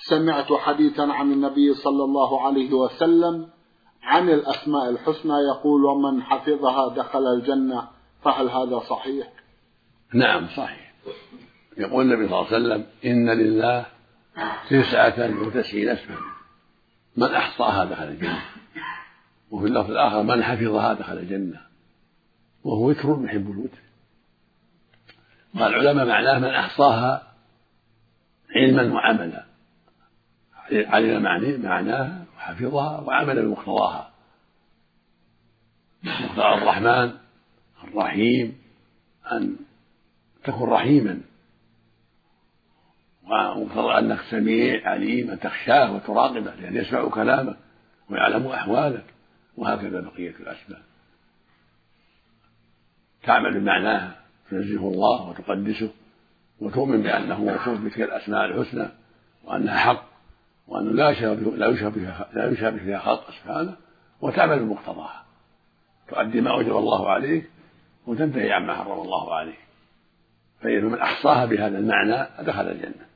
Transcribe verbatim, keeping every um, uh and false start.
سمعت حديثا عن النبي صلى الله عليه وسلم عن الأسماء الحسنى يقول ومن حفظها دخل الجنة، فهل هذا صحيح؟ نعم صحيح. يقول النبي صلى الله عليه وسلم إن لله تسعة وتسعين اسما من أحصاها دخل الجنة، وفي اللفظ الآخر من حفظها دخل الجنة، وهو وتر يحب الوتر. قال العلماء معناه من أحصاها علما وعملا، علم معناها وحفظها وعمل بمقتضاها. مقتضى الرحمن الرحيم أن تكون رحيما، ومقتضى أنك سميع عليم أن تخشاه وتراقبه لأن يسمع كلامك ويعلم أحوالك، وهكذا بقية الأسباب. تعمل بمعناها، تنزه الله وتقدسه وتؤمن بأنه موصوف بتلك الأسماء الحسنى وأنها حق وأنه لا يشابه لا يشابه فيها خلق سبحانه، وتعمل بمقتضاها، تؤدي ما أوجب الله عليك وتنتهي عما حرم الله عليه. فإذا من أحصاها بهذا المعنى دخل الجنة.